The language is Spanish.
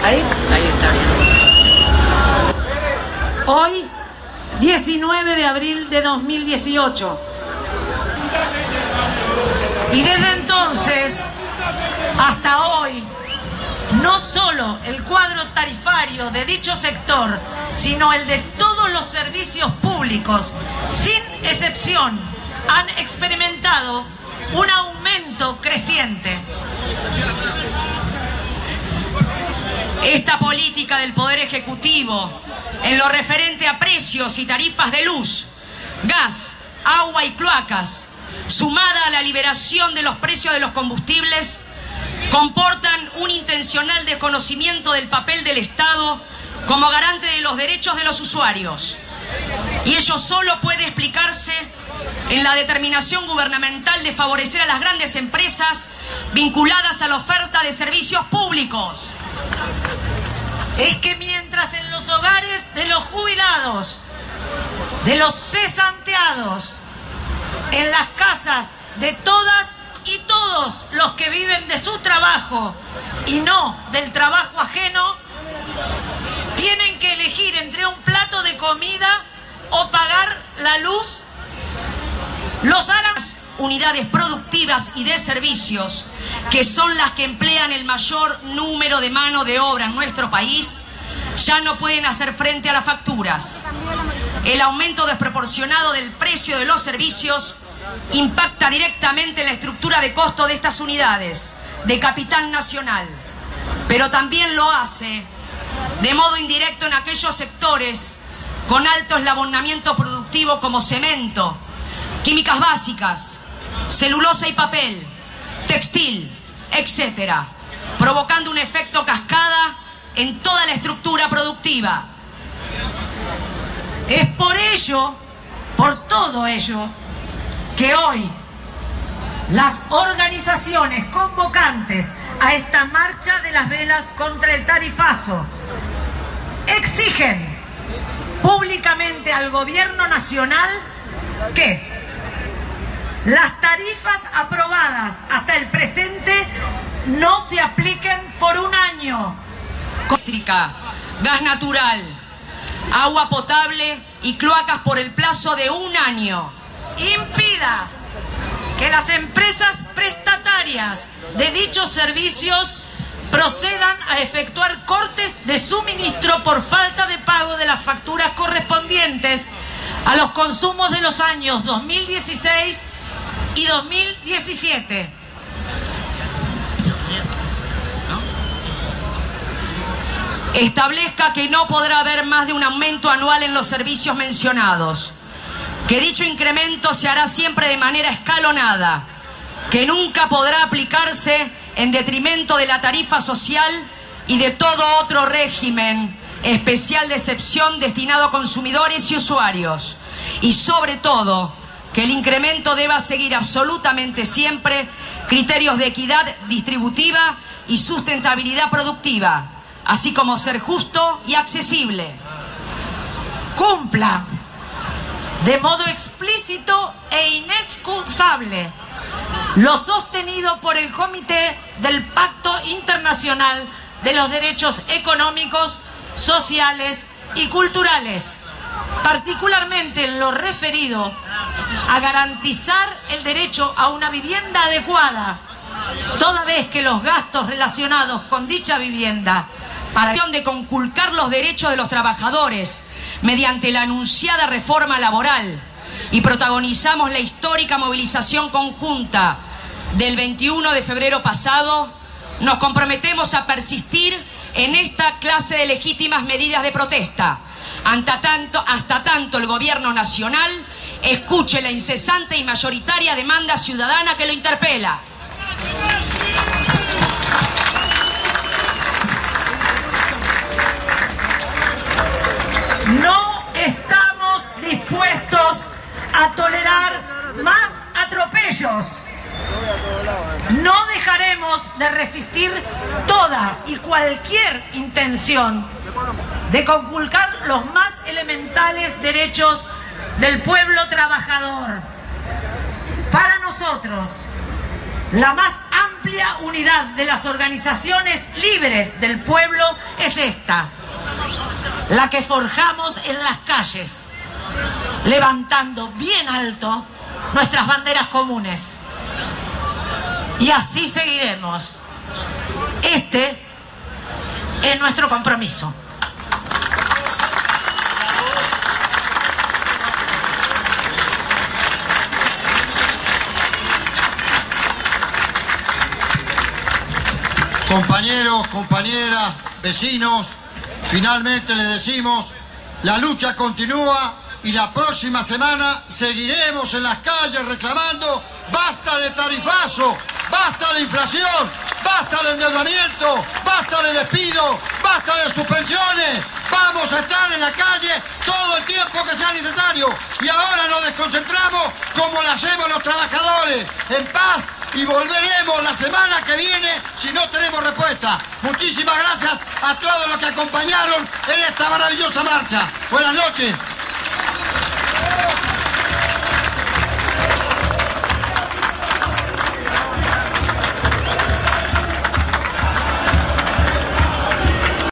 Ahí está. Hoy, 19 de abril de 2018. Y desde entonces hasta hoy, no solo el cuadro tarifario de dicho sector, sino el de todos los servicios públicos, sin excepción, han experimentado un aumento creciente. Esta política del Poder Ejecutivo, en lo referente a precios y tarifas de luz, gas, agua y cloacas, sumada a la liberación de los precios de los combustibles, comportan un intencional desconocimiento del papel del Estado como garante de los derechos de los usuarios. Y ello solo puede explicarse en la determinación gubernamental de favorecer a las grandes empresas vinculadas a la oferta de servicios públicos. Es que mientras en los hogares de los jubilados, de los cesanteados, en las casas de todas y todos los que viven de su trabajo y no del trabajo ajeno, tienen que elegir entre un plato de comida o pagar la luz, los harán unidades productivas y de servicios, que son las que emplean el mayor número de mano de obra en nuestro país, ya no pueden hacer frente a las facturas. El aumento desproporcionado del precio de los servicios impacta directamente en la estructura de costo de estas unidades de capital nacional, pero también lo hace de modo indirecto en aquellos sectores con alto eslabonamiento productivo como cemento, químicas básicas, celulosa y papel, textil, etcétera, provocando un efecto cascada en toda la estructura productiva. Es por ello, por todo ello, que hoy las organizaciones convocantes a esta marcha de las velas contra el tarifazo exigen públicamente al gobierno nacional que las tarifas aprobadas hasta el presente no se apliquen por un año. Eléctrica, gas natural, agua potable y cloacas por el plazo de un año. Impida que las empresas prestatarias de dichos servicios procedan a efectuar cortes de suministro por falta de pago de las facturas correspondientes a los consumos de los años 2016 y 2017. Establezca que no podrá haber más de un aumento anual en los servicios mencionados, que dicho incremento se hará siempre de manera escalonada, que nunca podrá aplicarse en detrimento de la tarifa social y de todo otro régimen especial de excepción destinado a consumidores y usuarios, y sobre todo que el incremento deba seguir absolutamente siempre criterios de equidad distributiva y sustentabilidad productiva, así como ser justo y accesible. Cumpla de modo explícito e inexcusable lo sostenido por el Comité del Pacto Internacional de los Derechos Económicos, Sociales y Culturales, particularmente en lo referido a garantizar el derecho a una vivienda adecuada, toda vez que los gastos relacionados con dicha vivienda para de conculcar los derechos de los trabajadores mediante la anunciada reforma laboral, y protagonizamos la histórica movilización conjunta del 21 de febrero pasado, nos comprometemos a persistir en esta clase de legítimas medidas de protesta hasta tanto el gobierno nacional escuche la incesante y mayoritaria demanda ciudadana que lo interpela. No estamos dispuestos a tolerar más atropellos. No dejaremos de resistir toda y cualquier intención de conculcar los más elementales derechos del pueblo trabajador. Para nosotros, la más amplia amplia unidad de las organizaciones libres del pueblo es esta, la que forjamos en las calles, levantando bien alto nuestras banderas comunes. Y así seguiremos. Este es nuestro compromiso. Compañeros, compañeras, vecinos, finalmente les decimos, la lucha continúa y la próxima semana seguiremos en las calles reclamando basta de tarifazo, basta de inflación, basta de endeudamiento, basta de despido, basta de suspensiones. Vamos a estar en la calle todo el tiempo que sea necesario y ahora nos desconcentramos como lo hacemos los trabajadores, en paz, y volveremos la semana que viene si no tenemos respuesta. Muchísimas gracias a todos los que acompañaron en esta maravillosa marcha. Buenas noches.